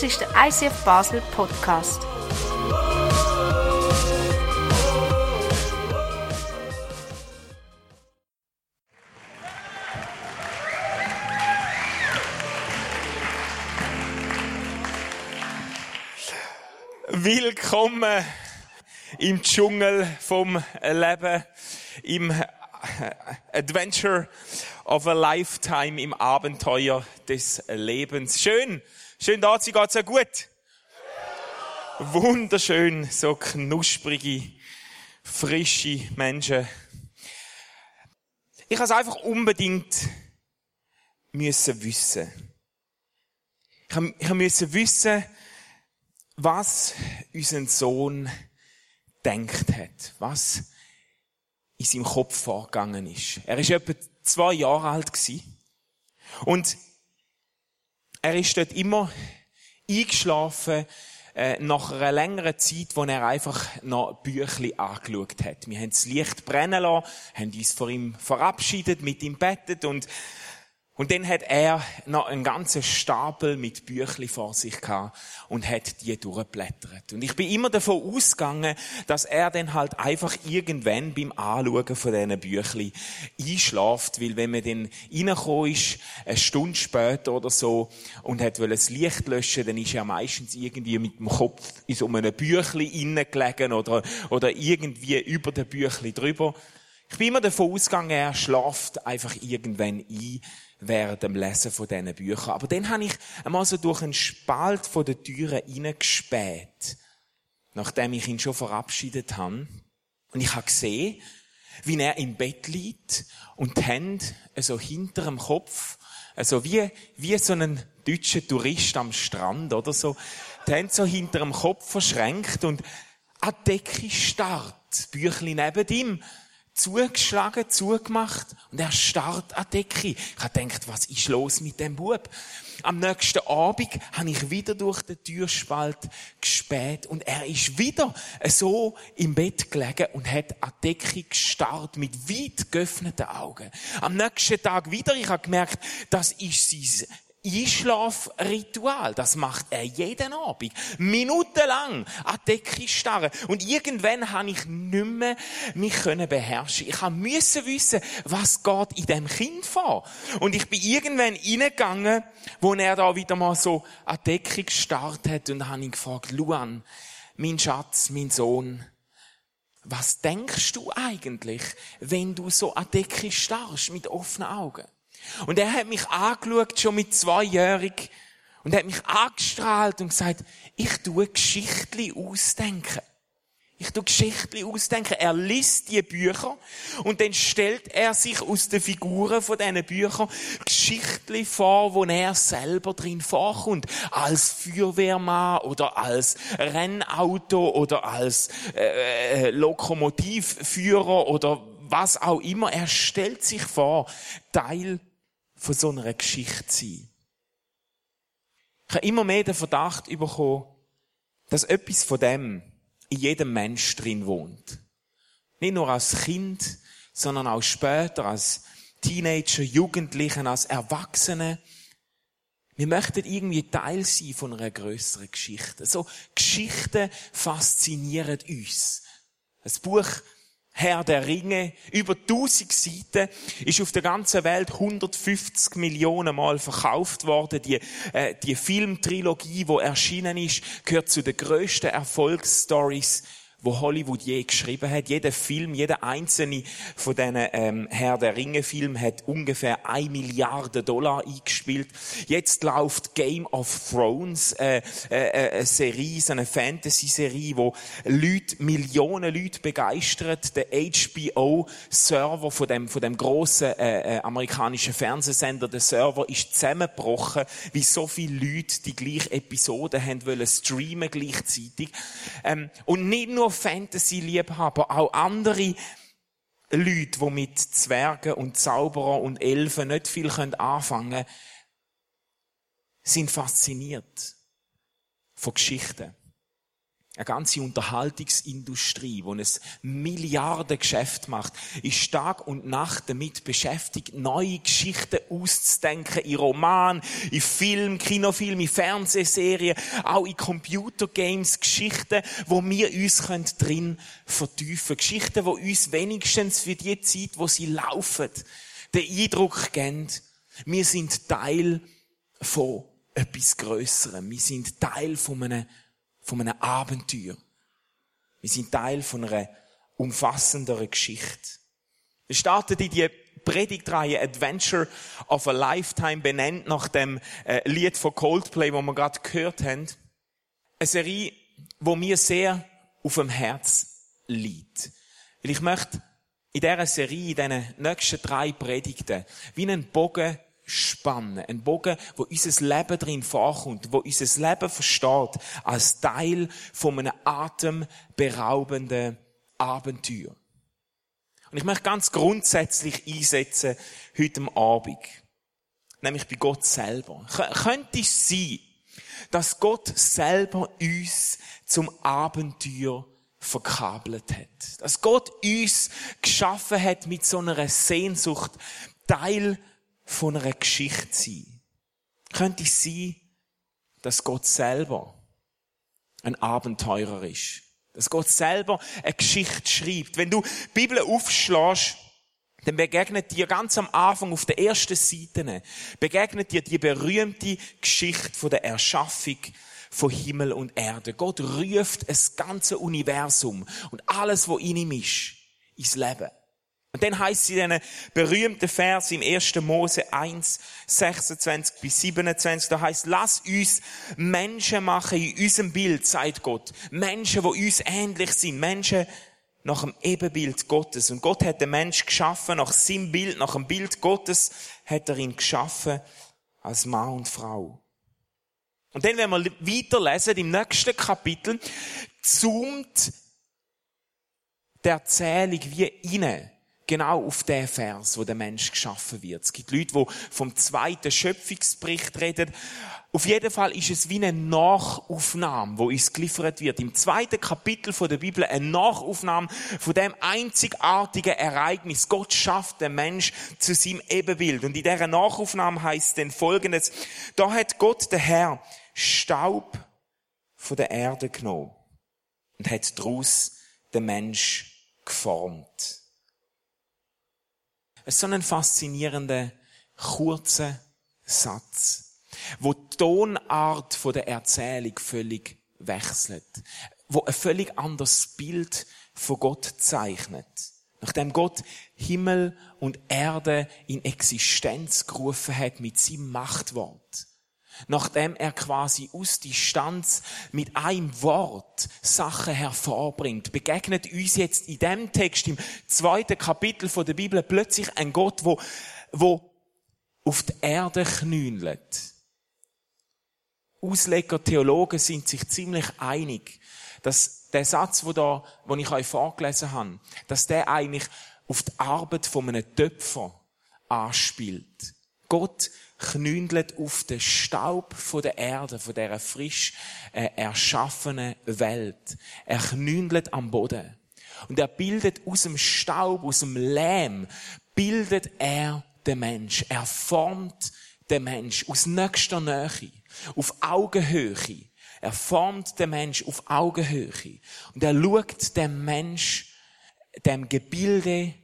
Das ist der ICF Basel Podcast. Willkommen im Dschungel vom Leben, im Adventure of a Lifetime, im Abenteuer des Lebens. Schön da zu sein, geht's ja gut. Wunderschön, so knusprige, frische Menschen. Ich habe es einfach unbedingt müssen wissen. Ich musste wissen, was unser Sohn denkt hat, was in seinem Kopf vorgegangen ist. Er war etwa 2 Jahre alt gewesen. Und er ist dort immer eingeschlafen, nach einer längeren Zeit, wo er einfach noch Büchli angeschaut hat. Wir haben das Licht brennen lassen, haben uns vor ihm verabschiedet, mit ihm bettet und dann hat er noch einen ganzen Stapel mit Büchli vor sich gehabt und hat die durchgeblättert. Und ich bin immer davon ausgegangen, dass er dann halt einfach irgendwann beim Anschauen von diesen Büchli einschläft, weil wenn man dann reingekommen ist, eine Stunde später oder so, und hat das Licht löschen, dann ist er meistens irgendwie mit dem Kopf in so einem Büchli reingelegen oder irgendwie über den Büchli drüber. Ich bin immer davon ausgegangen, er schläft einfach irgendwann ein, während dem Lesen von diesen Büchern. Aber dann habe ich einmal so durch einen Spalt von der Türe reingespäht, nachdem ich ihn schon verabschiedet habe. Und ich habe gesehen, wie er im Bett liegt und die Hände so hinter dem Kopf, also wie so ein deutscher Tourist am Strand oder so, die Hände so hinter dem Kopf verschränkt und an die Decke starrt, das Büchlein neben ihm, zugeschlagen, zugemacht, und er starrt an die Decke. Ich habe gedacht, was ist los mit dem Bub? Am nächsten Abend habe ich wieder durch den Türspalt gespäht und er ist wieder so im Bett gelegen und hat an die Decke gestarrt mit weit geöffneten Augen. Am nächsten Tag wieder, ich habe gemerkt, das ist sein Einschlafritual. Das macht er jeden Abend. Minutenlang an die Decke starren. Und irgendwann habe ich nicht mehr mich beherrschen. Ich musste wissen, was geht in dem Kind vor. Und ich bin irgendwann reingegangen, wo er da wieder mal so an die Decke gestarrt hat, und habe ihn gefragt: Luan, mein Schatz, mein Sohn, was denkst du eigentlich, wenn du so an die Decke starrst mit offenen Augen? Und er hat mich angeschaut, schon mit 2-jährig, und hat mich angestrahlt und gesagt, ich tue Geschichtli ausdenken. Er liest die Bücher und dann stellt er sich aus den Figuren von diesen Büchern Geschichtli vor, wo er selber drin vorkommt. Als Feuerwehrmann oder als Rennauto oder als Lokomotivführer oder was auch immer. Er stellt sich vor, Teil von so einer Geschichte zu sein. Ich habe immer mehr den Verdacht bekommen, dass etwas von dem in jedem Mensch drin wohnt. Nicht nur als Kind, sondern auch später als Teenager, Jugendlichen, als Erwachsene. Wir möchten irgendwie Teil sein von einer grösseren Geschichte. So Geschichten faszinieren uns. Das Buch Herr der Ringe, über 1000 Seiten, ist auf der ganzen Welt 150 Millionen Mal verkauft worden. Die Filmtrilogie, die erschienen ist, gehört zu den grössten Erfolgsstories, wo Hollywood je geschrieben hat. Jeder Film, jeder einzelne von diesen Herr der Ringe-Filmen hat ungefähr 1 Milliarde Dollar eingespielt. Jetzt läuft Game of Thrones, eine Serie, so eine Fantasy-Serie, wo Millionen Leute begeistert. Der HBO-Server von dem grossen amerikanischen Fernsehsender, der Server ist zusammengebrochen, weil so viele Leute die gleiche Episode haben wollen streamen gleichzeitig. Und nicht nur Fantasy-Liebhaber, auch andere Leute, die mit Zwergen und Zauberern und Elfen nicht viel anfangen können, sind fasziniert von Geschichten. Eine ganze Unterhaltungsindustrie, die ein Milliardengeschäft macht, ist Tag und Nacht damit beschäftigt, neue Geschichten auszudenken, in Roman, in Film, Kinofilm, in Fernsehserien, auch in Computergames, Geschichten, wo wir uns drin vertiefen können. Geschichten, die uns wenigstens für die Zeit, wo sie laufen, den Eindruck geben, wir sind Teil von etwas Grösserem. Wir sind Teil von einem Abenteuer. Wir sind Teil von einer umfassenderen Geschichte. Wir starten in die Predigtreihe Adventure of a Lifetime, benannt nach dem Lied von Coldplay, das wir gerade gehört haben. Eine Serie, die mir sehr auf dem Herz liegt. Weil ich möchte in dieser Serie, in diesen nächsten 3 Predigten, wie einen Bogen spannen. Ein Bogen, wo unser Leben drin vorkommt, wo unser Leben versteht als Teil von einem atemberaubenden Abenteuer. Und ich möchte ganz grundsätzlich einsetzen heute Abend. Nämlich bei Gott selber. Könnte es sein, dass Gott selber uns zum Abenteuer verkabelt hat? Dass Gott uns geschaffen hat mit so einer Sehnsucht, Teil von einer Geschichte sein. Könnte es sein, dass Gott selber ein Abenteurer ist? Dass Gott selber eine Geschichte schreibt? Wenn du die Bibel aufschlägst, dann begegnet dir ganz am Anfang auf den ersten Seiten, begegnet dir die berühmte Geschichte von der Erschaffung von Himmel und Erde. Gott ruft das ganze Universum und alles, was in ihm ist, ins Leben. Und dann heisst es in diesen berühmten Vers im 1. Mose 1, 26 bis 27, da heisst, lass uns Menschen machen in unserem Bild, sagt Gott. Menschen, die uns ähnlich sind. Menschen nach dem Ebenbild Gottes. Und Gott hat den Menschen geschaffen nach seinem Bild, nach dem Bild Gottes hat er ihn geschaffen als Mann und Frau. Und dann, wenn wir weiterlesen, im nächsten Kapitel, zoomt die Erzählung wie rein. Genau auf den Vers, wo der Mensch geschaffen wird. Es gibt Leute, die vom 2. Schöpfungsbericht reden. Auf jeden Fall ist es wie eine Nachaufnahme, wo uns geliefert wird. Im 2. Kapitel der Bibel eine Nachaufnahme von dem einzigartigen Ereignis. Gott schafft den Mensch zu seinem Ebenbild. Und in dieser Nachaufnahme heißt denn Folgendes: Da hat Gott, der Herr, Staub von der Erde genommen und hat daraus den Mensch geformt. Es ist so ein faszinierender, kurzer Satz, wo die Tonart von der Erzählung völlig wechselt, wo ein völlig anderes Bild von Gott zeichnet. Nachdem Gott Himmel und Erde in Existenz gerufen hat mit seinem Machtwort. Nachdem er quasi aus Distanz mit einem Wort Sachen hervorbringt, begegnet uns jetzt in dem Text, im 2. Kapitel der Bibel, plötzlich ein Gott, wo auf die Erde knündelt. Ausleger, Theologen sind sich ziemlich einig, dass der Satz, den ich euch vorgelesen habe, dass der eigentlich auf die Arbeit von einem Töpfer anspielt. Gott knündelt auf den Staub von der Erde, von dieser frisch erschaffenen Welt. Er knündelt am Boden. Und er bildet aus dem Staub, aus dem Lehm, bildet er den Mensch. Er formt den Mensch aus nächster Nähe, auf Augenhöhe. Er formt den Mensch auf Augenhöhe. Und er schaut dem Mensch, dem Gebilde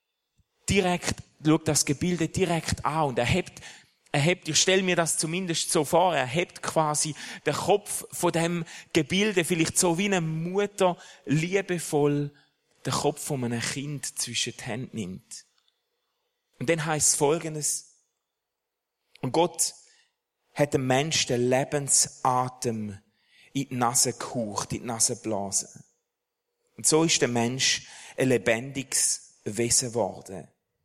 schaut das Gebilde direkt an und er hebt, ich stelle mir das zumindest so vor, er hebt quasi den Kopf von dem Gebilde, vielleicht so wie eine Mutter liebevoll den Kopf von einem Kind zwischen die Hände nimmt. Und dann heisst Folgendes: Und Gott hat dem Menschen den Lebensatem in die Nase gehaucht, in die Nase geblasen. Und so ist der Mensch ein lebendiges Wesen geworden.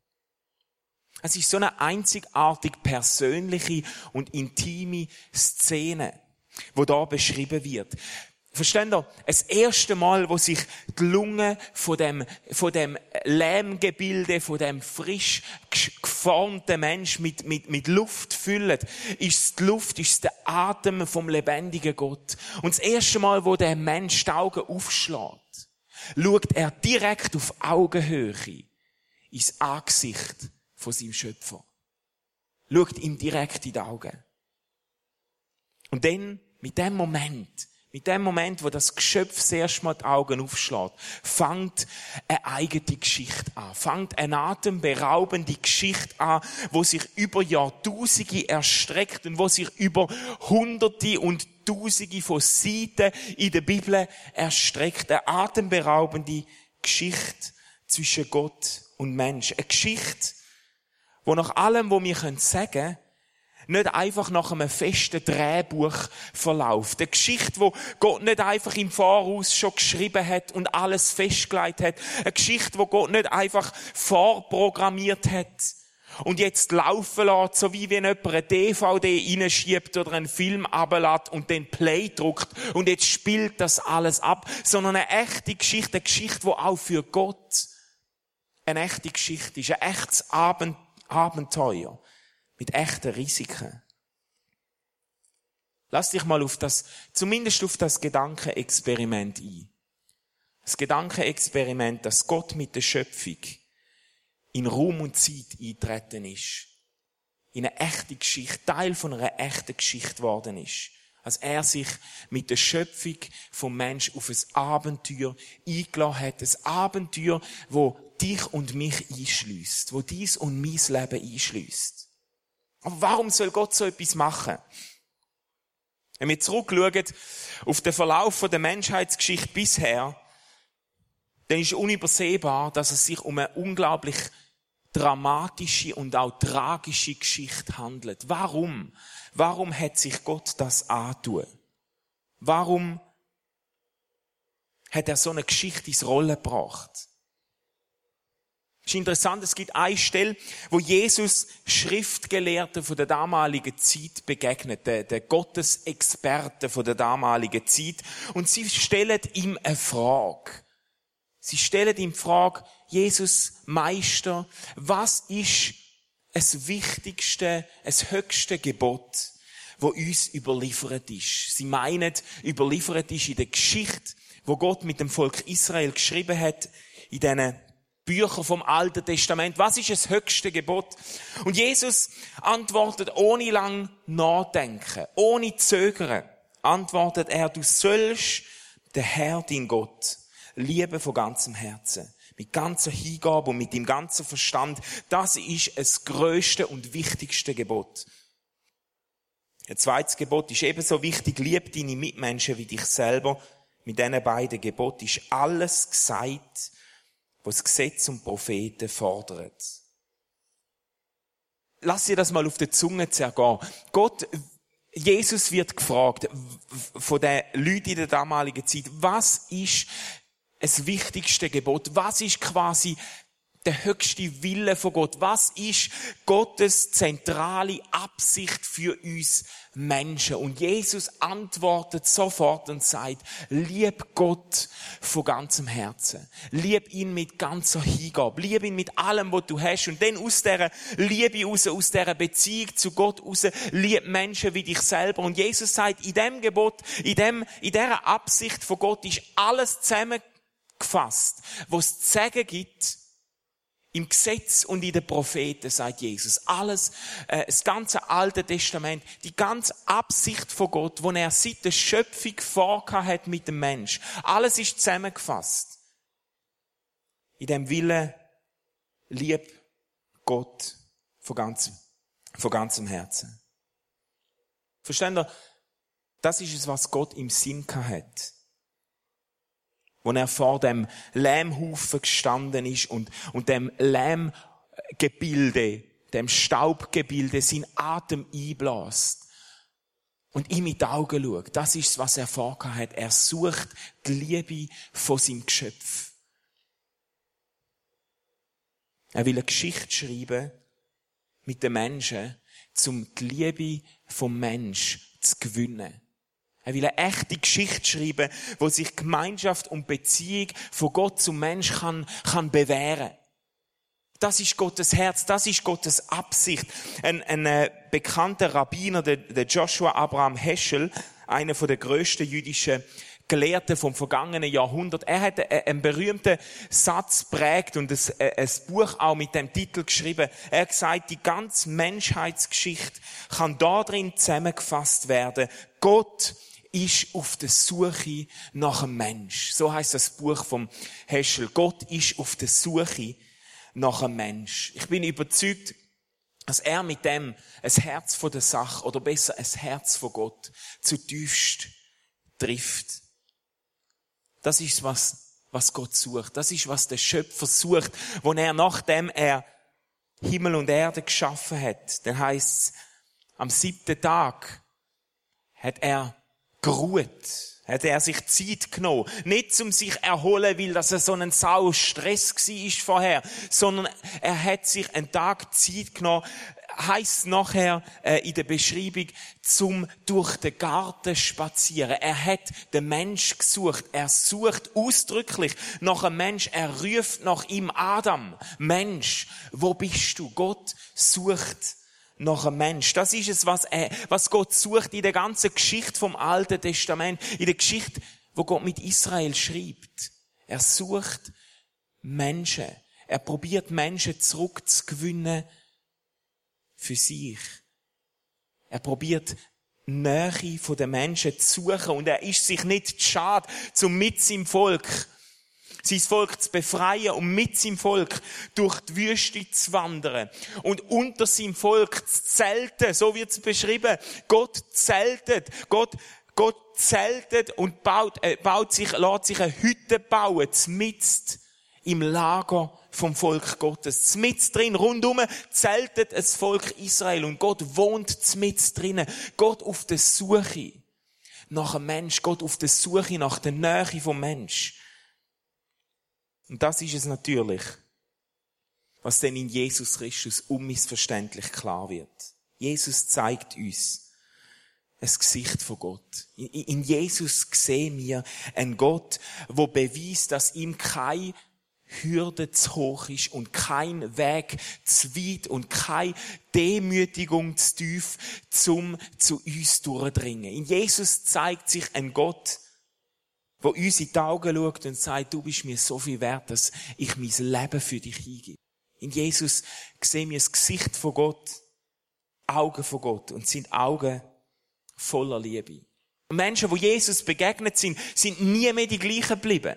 Es ist so eine einzigartig persönliche und intime Szene, die da beschrieben wird. Versteht ihr? Das erste Mal, wo sich die Lungen von dem Lärmgebilde, von dem frisch geformten Mensch mit Luft füllen, ist die Luft, ist der Atem vom lebendigen Gott. Und das erste Mal, wo der Mensch die Augen aufschlägt, schaut er direkt auf Augenhöhe ins Angesicht von seinem Schöpfer. Schaut ihm direkt in die Augen. Und dann, mit dem Moment, wo das Geschöpf das erste Mal die Augen aufschlägt, fängt eine eigene Geschichte an. Fängt eine atemberaubende Geschichte an, wo sich über Jahrtausende erstreckt und wo sich über Hunderte und Tausende von Seiten in der Bibel erstreckt. Eine atemberaubende Geschichte zwischen Gott und Mensch. Eine Geschichte, wo nach allem, was wir sagen können, nicht einfach nach einem festen Drehbuch verläuft. Eine Geschichte, wo Gott nicht einfach im Voraus schon geschrieben hat und alles festgelegt hat. Eine Geschichte, wo Gott nicht einfach vorprogrammiert hat und jetzt laufen lässt, so wie wenn jemand eine DVD reinschiebt oder einen Film runterlässt und dann Play drückt und jetzt spielt das alles ab, sondern eine echte Geschichte, eine Geschichte, die auch für Gott eine echte Geschichte ist, ein echtes Abenteuer. Mit echten Risiken. Lass dich mal zumindest auf das Gedankenexperiment ein. Das Gedankenexperiment, dass Gott mit der Schöpfung in Raum und Zeit eingetreten ist. In eine echte Geschichte, Teil von einer echten Geschichte geworden ist. Als er sich mit der Schöpfung vom Mensch auf ein Abenteuer eingeladen hat. Ein Abenteuer, wo dich und mich einschliesst. Wo dies und mein Leben einschliesst. Aber warum soll Gott so etwas machen? Wenn wir zurückschauen auf den Verlauf der Menschheitsgeschichte bisher, dann ist unübersehbar, dass es sich um eine unglaublich dramatische und auch tragische Geschichte handelt. Warum? Warum hat sich Gott das antun? Warum hat er so eine Geschichte ins Rollen gebracht? Es ist interessant, es gibt eine Stelle, wo Jesus Schriftgelehrten von der damaligen Zeit begegnet, der Gottesexperten von der damaligen Zeit, und sie stellen ihm eine Frage. Sie stellen ihm die Frage, Jesus, Meister, was ist das wichtigste, das höchste Gebot, wo uns überliefert ist? Sie meinen, überliefert ist in der Geschichte, wo Gott mit dem Volk Israel geschrieben hat, in diesen Bücher vom Alten Testament. Was ist das höchste Gebot? Und Jesus antwortet ohne lang nachdenken, ohne zögern, antwortet er, du sollst den Herr, dein Gott, lieben von ganzem Herzen, mit ganzer Hingabe und mit dem ganzen Verstand. Das ist das grösste und wichtigste Gebot. Ein zweites Gebot ist ebenso wichtig, lieb deine Mitmenschen wie dich selber. Mit diesen beiden Geboten ist alles gesagt, was das Gesetz und Propheten fordert. Lass dir das mal auf der Zunge zergehen. Jesus wird gefragt von den Leuten in der damaligen Zeit, was ist das wichtigste Gebot? Was ist quasi der höchste Wille von Gott? Was ist Gottes zentrale Absicht für uns Menschen? Und Jesus antwortet sofort und sagt, lieb Gott von ganzem Herzen. Lieb ihn mit ganzer Hingabe. Lieb ihn mit allem, was du hast. Und dann aus dieser Liebe raus, aus dieser Beziehung zu Gott raus, lieb Menschen wie dich selber. Und Jesus sagt, in dem Gebot, in dieser Absicht von Gott ist alles zusammengefasst, was es zu sagen gibt, im Gesetz und in den Propheten, sagt Jesus. Alles, das ganze Alte Testament, die ganze Absicht von Gott, die er seit der Schöpfung vorgehabt hat mit dem Mensch. Alles ist zusammengefasst. In dem Willen, lieb Gott von ganzem Herzen. Versteht ihr? Das ist es, was Gott im Sinn gehabt hat. Wo er vor dem Lärmhaufen gestanden ist und dem Lärmgebilde, dem Staubgebilde, seinen Atem einbläst und ihm in die Augen schaut. Das ist, was er vorgehabt hat. Er sucht die Liebe von seinem Geschöpf. Er will eine Geschichte schreiben mit den Menschen, um die Liebe vom Mensch zu gewinnen. Er will eine echte Geschichte schreiben, wo sich Gemeinschaft und Beziehung von Gott zum Mensch kann bewähren. Das ist Gottes Herz, das ist Gottes Absicht. Ein bekannter Rabbiner, der Joshua Abraham Heschel, einer der grössten jüdischen Gelehrten vom vergangenen Jahrhundert, er hat einen berühmten Satz prägt und ein Buch auch mit dem Titel geschrieben. Er hat gesagt, die ganze Menschheitsgeschichte kann darin zusammengefasst werden. Gott ist auf der Suche nach einem Mensch. So heisst das Buch vom Heschel. Gott ist auf der Suche nach einem Mensch. Ich bin überzeugt, dass er mit dem ein Herz von der Sache, oder besser ein Herz von Gott, zutiefst trifft. Das ist was Gott sucht. Das ist, was der Schöpfer sucht, wo er, nachdem er Himmel und Erde geschaffen hat, dann heisst es, am 7. Tag hat er geruht. Hat er sich Zeit genommen. Nicht um sich erholen, weil das so ein sau Stress war vorher, sondern er hat sich einen Tag Zeit genommen, heisst nachher in der Beschreibung, zum durch den Garten spazieren. Er hat den Mensch gesucht. Er sucht ausdrücklich nach einem Mensch. Er ruft nach ihm, Adam, Mensch, wo bist du? Gott sucht nach einem Mensch. Das ist es, was Gott sucht in der ganzen Geschichte vom Alten Testament, in der Geschichte, wo Gott mit Israel schreibt. Er sucht Menschen. Er probiert Menschen zurückzugewinnen für sich. Er probiert Nähe von den Menschen zu suchen und er ist sich nicht schade, mit seinem Volk sein Volk zu befreien und mit seinem Volk durch die Wüste zu wandern und unter seinem Volk zu zelten, so wird es beschrieben. Gott zeltet und lässt sich eine Hütte bauen, mitten im Lager vom Volk Gottes. Mitten drin, rundum zeltet das Volk Israel und Gott wohnt mitten drinnen. Gott auf der Suche nach einem Mensch, Gott auf der Suche nach der Nähe vom Mensch. Und das ist es natürlich, was dann in Jesus Christus unmissverständlich klar wird. Jesus zeigt uns ein Gesicht von Gott. In Jesus sehen wir einen Gott, der beweist, dass ihm keine Hürde zu hoch ist und kein Weg zu weit und keine Demütigung zu tief, zum zu uns durchdringen. In Jesus zeigt sich ein Gott, wo uns in die Augen schaut und sagt, du bist mir so viel wert, dass ich mein Leben für dich hingebe. In Jesus sehen wir das Gesicht von Gott, Augen von Gott und sind Augen voller Liebe. Und Menschen, die Jesus begegnet sind nie mehr die gleichen geblieben.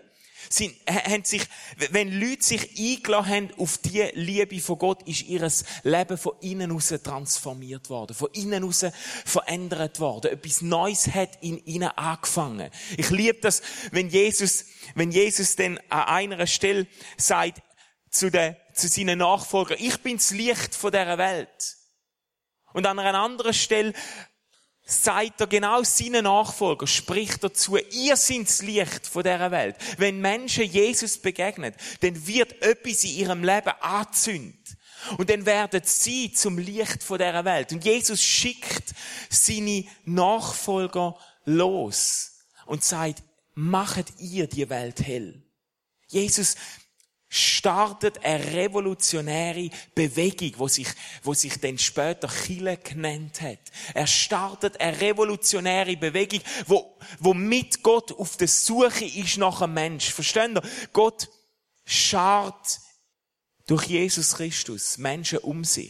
Wenn Leute sich eingelassen haben auf die Liebe von Gott, ist ihr Leben von innen heraus transformiert worden, von innen heraus verändert worden. Etwas Neues hat in ihnen angefangen. Ich liebe das, wenn Jesus dann an einer Stelle sagt zu seinen Nachfolgern, ich bin das Licht von dieser Welt. Und an einer anderen Stelle sagt er genau seinen Nachfolger, spricht dazu, ihr seid das Licht von dieser Welt. Wenn Menschen Jesus begegnen, dann wird etwas in ihrem Leben angezündet. Und dann werden sie zum Licht von dieser Welt. Und Jesus schickt seine Nachfolger los und sagt, machet ihr die Welt hell. Jesus startet eine revolutionäre Bewegung, wo sich dann später Kirche genannt hat. Er startet eine revolutionäre Bewegung, wo mit Gott auf der Suche ist nach einem Mensch. Versteht ihr? Gott schart durch Jesus Christus Menschen um sich,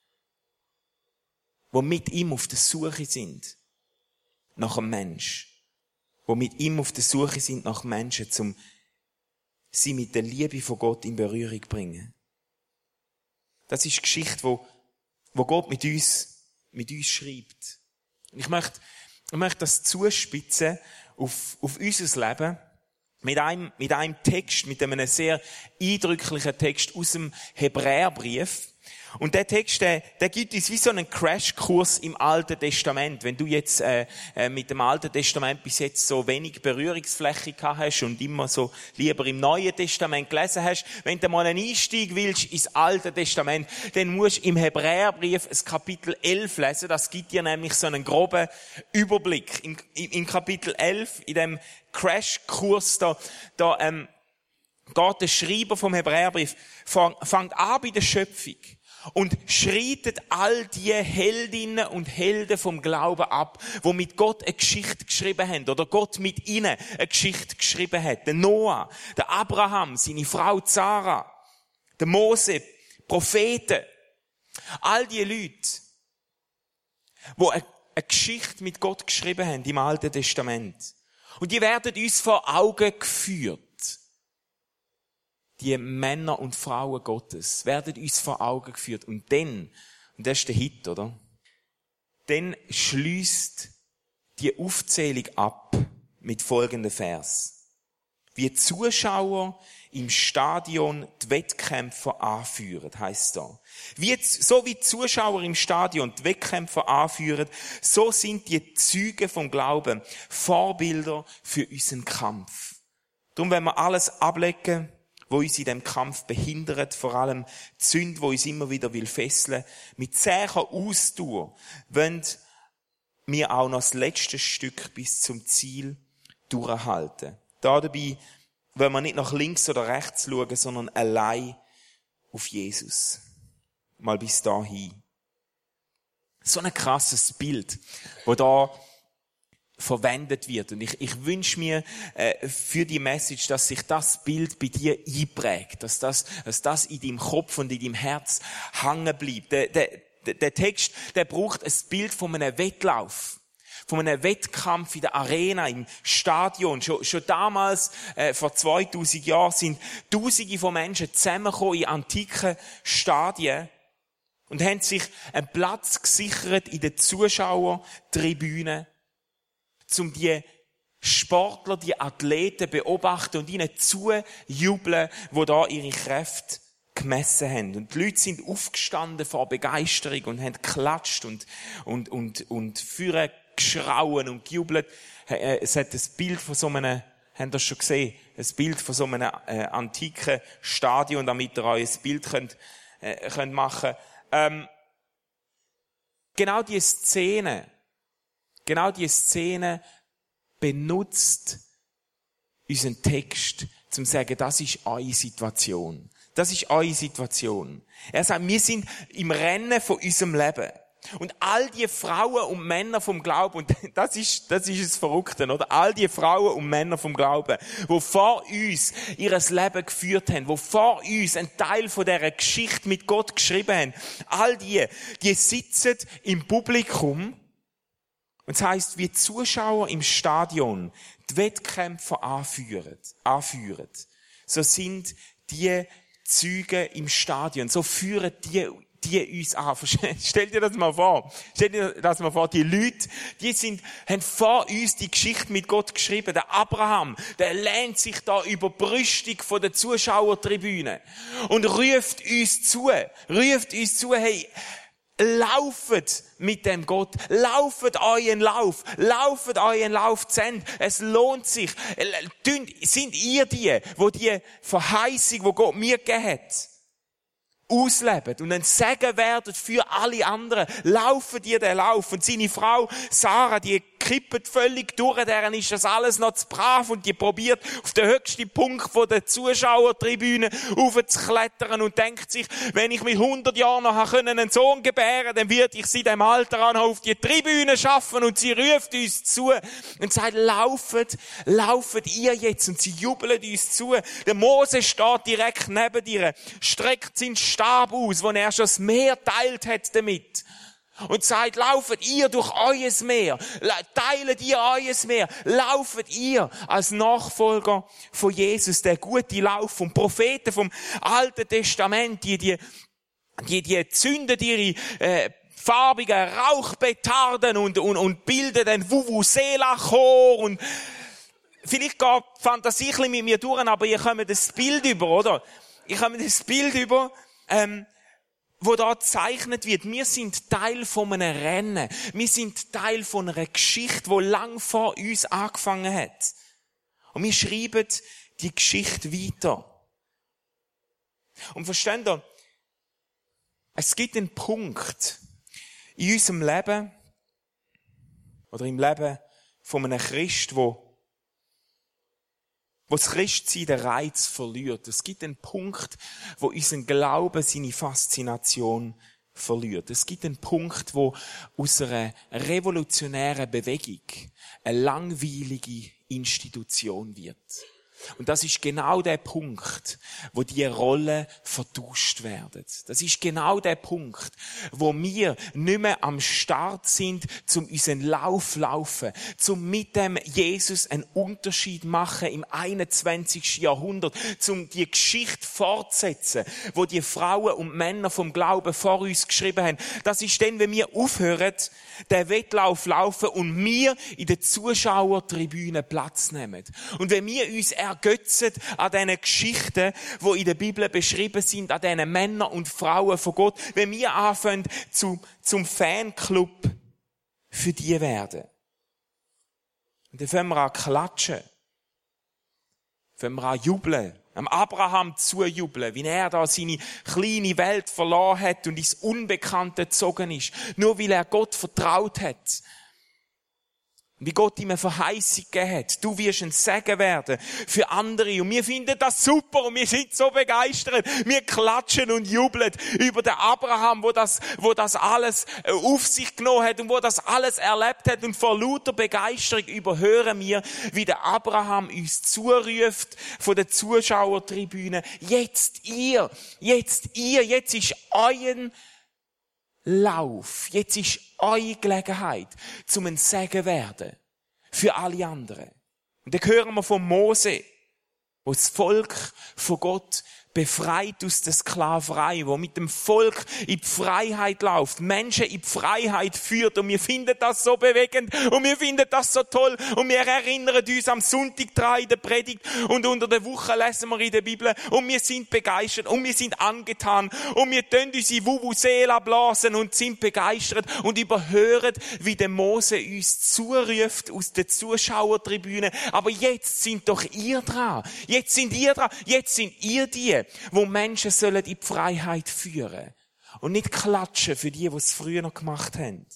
wo mit ihm auf der Suche sind nach einem Mensch, wo mit ihm auf der Suche sind nach Menschen, zum sie mit der Liebe von Gott in Berührung bringen. Das ist die Geschichte, wo Gott mit uns schreibt. Und ich möchte das zuspitzen auf unser Leben mit einem Text, mit einem sehr eindrücklichen Text aus dem Hebräerbrief. Und der Text, der gibt uns wie so einen Crashkurs im Alten Testament. Wenn du jetzt mit dem Alten Testament bis jetzt so wenig Berührungsfläche gehabt hast und immer so lieber im Neuen Testament gelesen hast, wenn du mal einen Einstieg willst ins Alte Testament, dann musst du im Hebräerbrief das Kapitel 11 lesen. Das gibt dir nämlich so einen groben Überblick. Im Kapitel 11, in dem Crashkurs da geht der Schreiber vom Hebräerbrief, fängt an bei der Schöpfung und schreitet all die Heldinnen und Helden vom Glauben ab, die mit Gott eine Geschichte geschrieben haben oder Gott mit ihnen eine Geschichte geschrieben hat. Der Noah, der Abraham, seine Frau Sarah, der Mose, Propheten. All die Leute, die eine Geschichte mit Gott geschrieben haben im Alten Testament. Und die werden uns vor Augen geführt. Die Männer und Frauen Gottes werden uns vor Augen geführt. Und dann, und das ist der Hit, oder? Dann schließt die Aufzählung ab mit folgendem Vers. Wie Zuschauer im Stadion die Wettkämpfer anführen, heisst da. So wie Zuschauer im Stadion die Wettkämpfer anführen, so sind die Zeugen vom Glauben Vorbilder für unseren Kampf. Darum, wenn wir alles ablegen, wo uns in dem Kampf behindert, vor allem die Sünde, wo uns immer wieder fesseln will, mit zäher Ausdauer, wollen wir auch noch das letzte Stück bis zum Ziel durchhalten. Dabei wollen wir nicht nach links oder rechts schauen, sondern allein auf Jesus. Mal bis dahin. So ein krasses Bild, wo da verwendet wird. Und ich wünsche mir für die Message, dass sich das Bild bei dir einprägt, dass das in deinem Kopf und in deinem Herz hängen bleibt. Der Text, der braucht ein Bild von einem Wettlauf, von einem Wettkampf in der Arena, im Stadion. Schon damals, vor 2000 Jahren, sind Tausende von Menschen zusammengekommen in antiken Stadien und haben sich einen Platz gesichert in der Zuschauertribüne, um die Sportler, die Athleten beobachten und ihnen zujubeln, die da ihre Kräfte gemessen haben. Und die Leute sind aufgestanden vor Begeisterung und haben geklatscht und führen geschrauen und gejubelt. Es hat ein Bild von so einem, habt ihr das schon gesehen? Ein Bild von so einem antiken Stadion, damit ihr euch ein Bild könnt machen. Genau diese Szene benutzt unseren Text, um zu sagen, das ist eure Situation. Das ist eure Situation. Er sagt, wir sind im Rennen von unserem Leben. Und all die Frauen und Männer vom Glauben, und das ist das Verrückte, oder? All die Frauen und Männer vom Glauben, die vor uns ihres Leben geführt haben, die vor uns einen Teil von dieser Geschichte mit Gott geschrieben haben, all die sitzen im Publikum. Und das heisst, wie Zuschauer im Stadion die Wettkämpfer anführen. So sind die Zeugen im Stadion. So führen die uns an. Stell dir das mal vor. Die Leute, haben vor uns die Geschichte mit Gott geschrieben. Der Abraham, der lehnt sich da über die Brüstung von der Zuschauertribüne und ruft uns zu, hey, laufet mit dem Gott. Laufet euren Lauf zu Ende. Es lohnt sich. Sind ihr die Verheißung, die Gott mir gegeben hat, ausleben und ein Segen werden für alle anderen. Laufen ihr den Lauf. Und seine Frau Sarah, die kippt völlig durch, deren ist das alles noch zu brav und die probiert auf den höchsten Punkt von der Zuschauertribüne aufzuklettern und denkt sich, wenn ich mit 100 Jahren noch einen Sohn gebären, dann würde ich sie dem Alter an auf die Tribüne schaffen. Und sie ruft uns zu und sagt, laufet ihr jetzt. Und sie jubelt uns zu. Der Mose steht direkt neben dir, streckt seinen Stab aus, wo er schon das Meer teilt hat damit. Und sagt, laufet ihr durch euer Meer, teilet ihr euer Meer, laufet ihr als Nachfolger von Jesus, der gute Lauf vom Propheten vom Alten Testament, die zünden ihre farbigen Rauchpetarden und bilden den Vuvuzela-Chor und vielleicht geht die Fantasie ein bisschen mit mir durch, aber ihr kommt das Bild über, oder? Ich komme das Bild über, wo da gezeichnet wird. Wir sind Teil von einem Rennen. Wir sind Teil von einer Geschichte, die lang vor uns angefangen hat. Und wir schreiben die Geschichte weiter. Und versteht ihr, es gibt einen Punkt in unserem Leben oder im Leben von einem Christ, wo das Christsein den Reiz verliert. Es gibt einen Punkt, wo unser Glaube seine Faszination verliert. Es gibt einen Punkt, wo aus einer revolutionären Bewegung eine langweilige Institution wird. Und das ist genau der Punkt, wo die Rollen vertauscht werden. Das ist genau der Punkt, wo wir nicht mehr am Start sind, zum unseren Lauf laufen, zum mit dem Jesus einen Unterschied machen im 21. Jahrhundert, zum die Geschichte fortsetzen, wo die Frauen und Männer vom Glauben vor uns geschrieben haben. Das ist dann, wenn wir aufhören, den Wettlauf laufen und wir in der Zuschauertribüne Platz nehmen. Und wenn wir uns ergötzen an diesen Geschichten, die in der Bibel beschrieben sind, an diesen Männern und Frauen von Gott, wenn wir anfangen zum Fanclub für die werden. Und dann fangen wir an klatschen. Fangen wir an jubeln. Am Abraham zujubeln, wie er da seine kleine Welt verloren hat und ins Unbekannte gezogen ist. Nur weil er Gott vertraut hat. Wie Gott ihm eine Verheißung gegeben hat. Du wirst ein Segen werden für andere. Und wir finden das super und wir sind so begeistert. Wir klatschen und jubeln über den Abraham, wo das alles auf sich genommen hat und wo das alles erlebt hat. Und vor lauter Begeisterung überhören wir, wie der Abraham uns zuruft von der Zuschauertribüne. Jetzt ist euer Lauf. Jetzt ist eure Gelegenheit, zum ein Segen werden. Für alle anderen. Und dann hören wir von Mose, wo das Volk von Gott befreit aus der Sklaverei, wo mit dem Volk in die Freiheit läuft, Menschen in die Freiheit führt. Und wir finden das so bewegend und wir finden das so toll. Und wir erinnern uns am Sonntag dran in der Predigt und unter der Woche lesen wir in der Bibel und wir sind begeistert und wir sind angetan und wir tun unsere Vuvuzela blasen und sind begeistert und überhören, wie der Mose uns zuruft aus der Zuschauertribüne. Aber jetzt sind doch ihr dran. Jetzt sind ihr dran. Jetzt sind ihr die, wo Menschen sollen in die Freiheit führen. Und nicht klatschen für die es früher noch gemacht haben.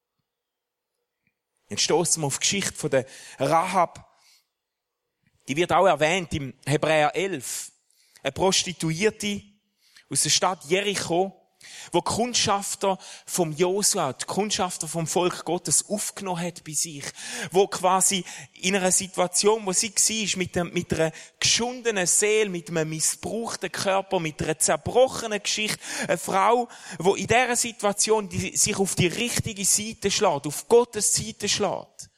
Jetzt stoßen wir auf die Geschichte von der Rahab. Die wird auch erwähnt im Hebräer 11. Eine Prostituierte aus der Stadt Jericho, wo die Kundschafter vom Josua, die Kundschafter vom Volk Gottes aufgenommen hat bei sich, wo quasi in einer Situation, wo sie war, mit einer geschundenen Seele, mit einem missbrauchten Körper, mit einer zerbrochenen Geschichte, eine Frau, wo in dieser Situation sich auf die richtige Seite schlägt, auf Gottes Seite schlägt.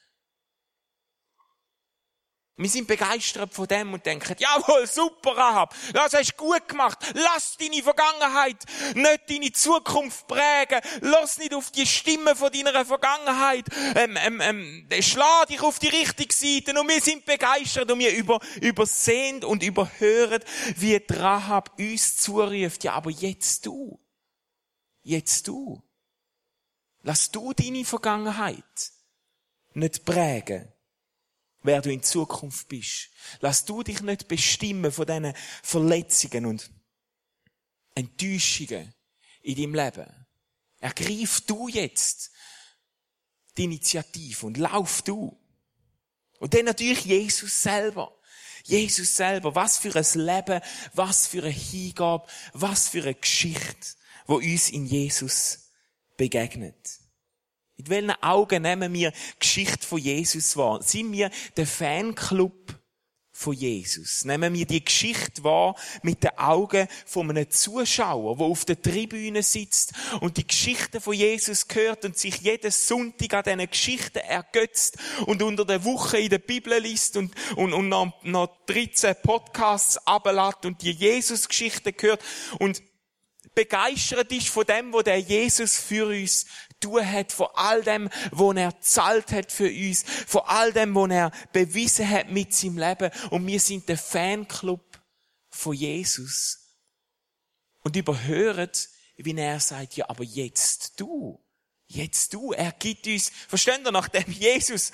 Wir sind begeistert von dem und denken, jawohl, super, Rahab, das hast du gut gemacht. Lass deine Vergangenheit nicht deine Zukunft prägen. Lass nicht auf die Stimme von deiner Vergangenheit. Schlag dich auf die richtige Seite. Und wir sind begeistert und wir übersehen und überhören, wie die Rahab uns zuruft. Ja, aber jetzt du. Jetzt du. Lass du deine Vergangenheit nicht prägen, wer du in Zukunft bist. Lass du dich nicht bestimmen von diesen Verletzungen und Enttäuschungen in deinem Leben. Ergreif du jetzt die Initiative und lauf du. Und dann natürlich Jesus selber. Jesus selber. Was für ein Leben, was für eine Hingabe, was für eine Geschichte, wo uns in Jesus begegnet. Mit welchen Augen nehmen wir die Geschichte von Jesus wahr? Sind wir der Fanclub von Jesus? Nehmen wir die Geschichte wahr mit den Augen von einem Zuschauer, der auf der Tribüne sitzt und die Geschichte von Jesus hört und sich jeden Sonntag an diesen Geschichten ergötzt und unter der Woche in der Bibel liest und noch 13 Podcasts ablässt und die Jesus-Geschichte hört und begeistert ist von dem, was der Jesus für uns tun hat, von all dem, was er gezahlt hat für uns, von all dem, was er bewiesen hat mit seinem Leben. Und wir sind der Fanclub von Jesus. Und überhören, wie er sagt, ja, aber jetzt du. Er gibt uns, versteht ihr, nachdem Jesus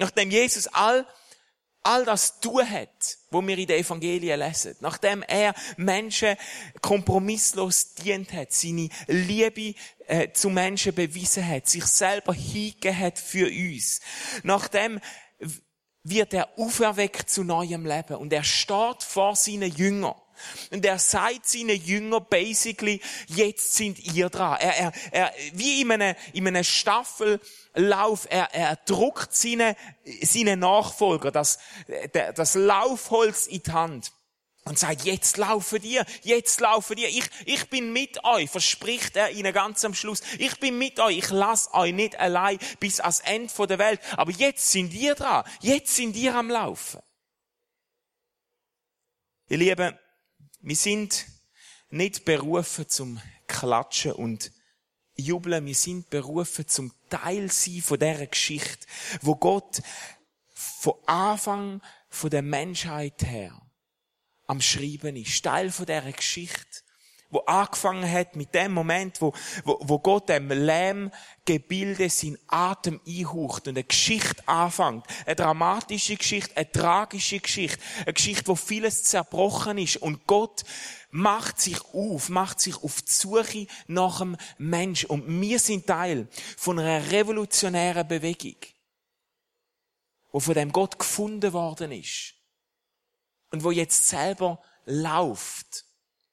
all das tun hat, wo wir in den Evangelien lesen, nachdem er Menschen kompromisslos dient hat, seine Liebe zu Menschen bewiesen hat, sich selber hingegeben hat für uns, nachdem wird er auferweckt zu neuem Leben und er steht vor seinen Jüngern. Und er sagt seinen Jüngern basically, jetzt sind ihr dran. Er wie in einem Staffellauf, er druckt seine Nachfolger das Laufholz in die Hand. Und sagt, jetzt laufen dir. Ich bin mit euch, verspricht er ihnen ganz am Schluss. Ich bin mit euch, ich lasse euch nicht allein bis ans Ende der Welt. Aber jetzt sind ihr dran. Jetzt sind ihr am Laufen. Ihr Lieben, wir sind nicht berufen zum Klatschen und Jubeln. Wir sind berufen zum Teil sein von dieser Geschichte, wo Gott von Anfang von der Menschheit her am Schreiben ist. Teil von dieser Geschichte, wo angefangen hat mit dem Moment, wo Gott dem Lehmgebilde seinen Atem einhaucht und eine Geschichte anfängt. Eine dramatische Geschichte, eine tragische Geschichte. Eine Geschichte, wo vieles zerbrochen ist. Und Gott macht sich auf die Suche nach dem Mensch. Und wir sind Teil von einer revolutionären Bewegung, wo von dem Gott gefunden worden ist. Und wo jetzt selber läuft.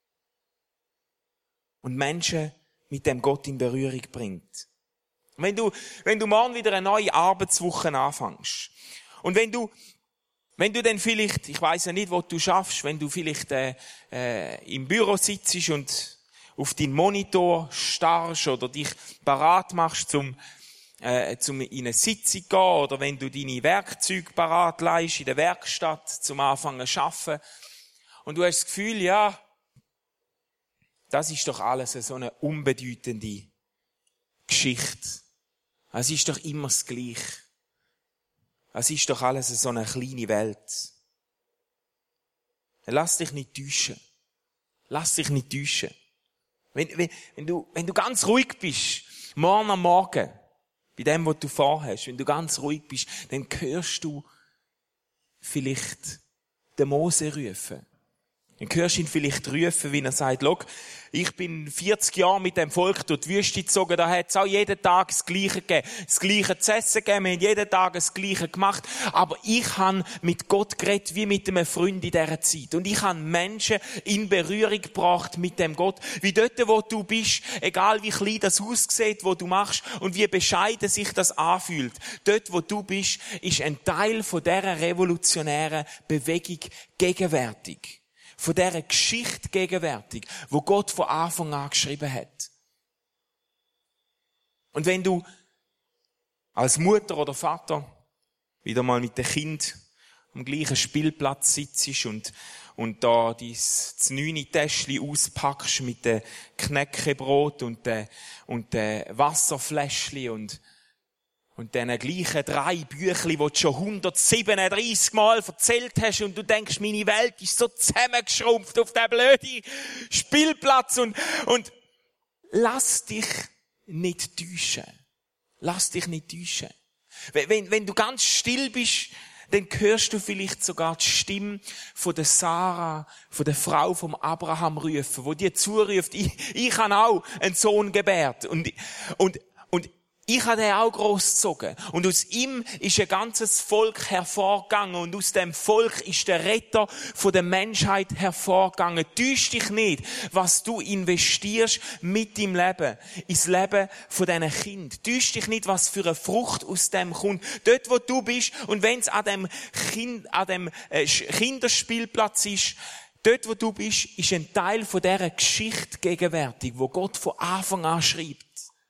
Und Menschen mit dem Gott in Berührung bringt. Wenn du morgen wieder eine neue Arbeitswoche anfängst und wenn du dann vielleicht, ich weiss ja nicht, wo du schaffst, wenn du vielleicht im Büro sitzt und auf deinen Monitor starrst oder dich parat machst, zum in eine Sitzung gehen oder wenn du deine Werkzeuge parat leihst in der Werkstatt zum Anfangen zu arbeiten und du hast das Gefühl, ja, das ist doch alles so eine unbedeutende Geschichte. Es ist doch immer das Gleiche. Es ist doch alles so eine kleine Welt. Lass dich nicht täuschen. Wenn du ganz ruhig bist, morgen am Morgen, bei dem, was du vorhast, wenn du ganz ruhig bist, dann hörst du vielleicht den Mose rufen. Dann hörst du ihn vielleicht rufen, wie er sagt, schau, ich bin 40 Jahre mit dem Volk durch die Wüste gezogen, da hat es auch jeden Tag das Gleiche gegeben, das Gleiche zu essen gegeben, wir haben jeden Tag das Gleiche gemacht, aber ich habe mit Gott geredet, wie mit einem Freund in dieser Zeit. Und ich habe Menschen in Berührung gebracht mit dem Gott, wie dort, wo du bist, egal wie klein das aussieht, wo du machst und wie bescheiden sich das anfühlt. Dort, wo du bist, ist ein Teil von dieser revolutionären Bewegung gegenwärtig. Von dieser Geschichte gegenwärtig, wo Gott von Anfang an geschrieben hat. Und wenn du als Mutter oder Vater wieder mal mit dem Kind am gleichen Spielplatz sitzt und da dein 9. Täschchen auspackst mit dem Knäckebrot und dem Wasserfläschchen und diesen gleichen 3 Büchli, die du schon 137 Mal erzählt hast und du denkst, meine Welt ist so zusammengeschrumpft auf diesen blöden Spielplatz und lass dich nicht täuschen. Wenn du ganz still bist, dann hörst du vielleicht sogar die Stimme von der Sarah, von der Frau vom Abraham rufen, wo dir zuruft, ich habe auch einen Sohn gebärt und ich habe den auch großgezogen. Und aus ihm ist ein ganzes Volk hervorgegangen. Und aus dem Volk ist der Retter von der Menschheit hervorgegangen. Täusch dich nicht, was du investierst mit deinem Leben, ins Leben von diesen Kindern. Täusch dich nicht, was für eine Frucht aus dem kommt. Dort, wo du bist, und wenn es an dem Kinderspielplatz ist, dort, wo du bist, ist ein Teil von dieser Geschichte gegenwärtig, wo Gott von Anfang an schreibt.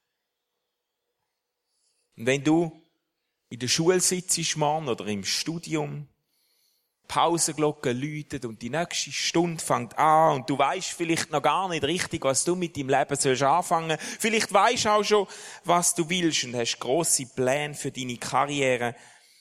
Und wenn du in der Schule sitzt, Mann, oder im Studium, Pausenglocke läutet und die nächste Stunde fängt an und du weißt vielleicht noch gar nicht richtig, was du mit deinem Leben sollst anfangen. Vielleicht weißt du auch schon, was du willst und hast grosse Pläne für deine Karriere.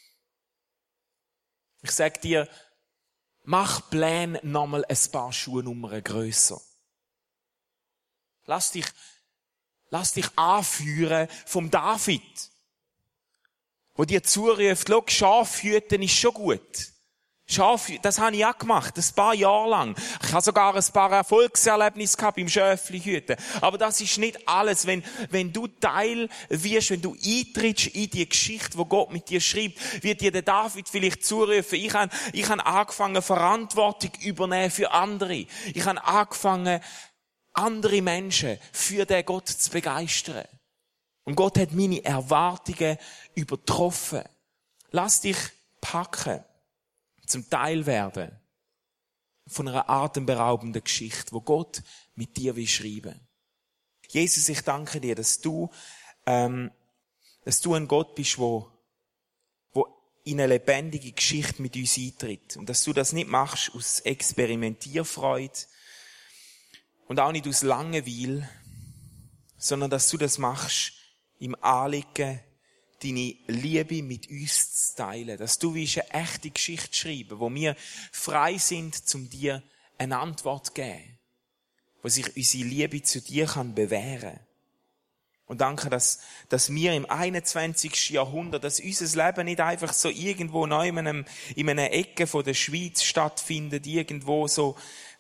Ich sag dir, mach Pläne nochmal ein paar Schuhnummern grösser. Lass dich anführen vom David, wo dir zuruft, schau, Schafhüten ist schon gut. Das habe ich auch gemacht, ein paar Jahre lang. Ich habe sogar ein paar Erfolgserlebnisse gehabt beim Schäfli-Hüten. Aber das ist nicht alles. Wenn du Teil wirst, wenn du eintrittst in die Geschichte, wo Gott mit dir schreibt, wird dir der David vielleicht zurufen, ich habe angefangen, Verantwortung übernehmen für andere. Ich habe angefangen, andere Menschen für den Gott zu begeistern. Und Gott hat meine Erwartungen übertroffen. Lass dich packen, zum Teil werden von einer atemberaubenden Geschichte, wo Gott mit dir will schreiben. Jesus, ich danke dir, dass du ein Gott bist, wo in eine lebendige Geschichte mit uns eintritt. Und dass du das nicht machst aus Experimentierfreude und auch nicht aus Langeweile, sondern dass du das machst im Anliegen, deine Liebe mit uns zu teilen. Dass du willst eine echte Geschichte schreiben, wo wir frei sind, um dir eine Antwort zu geben. Wo sich unsere Liebe zu dir kann bewähren. Und danke, dass wir im 21. Jahrhundert, dass unser Leben nicht einfach so irgendwo neu in einer Ecke von der Schweiz stattfindet, irgendwo so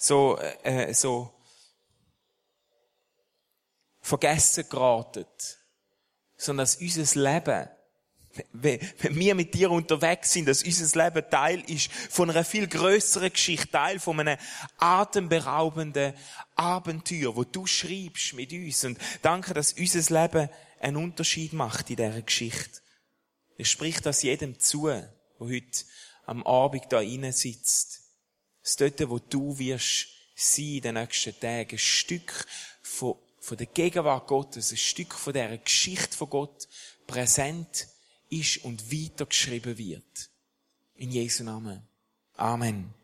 vergessen geraten. Sondern dass unser Leben, wenn wir mit dir unterwegs sind, dass unser Leben Teil ist von einer viel grösseren Geschichte, Teil von einem atemberaubenden Abenteuer, wo du schreibst mit uns. Und danke, dass unser Leben einen Unterschied macht in dieser Geschichte. Ich sprich das jedem zu, der heute am Abend da rein sitzt. Dass dort, wo du wirst sein in den nächsten Tagen, ein Stück von der Gegenwart Gottes, ein Stück von dieser Geschichte von Gott präsent ist und weitergeschrieben wird. In Jesu Namen. Amen.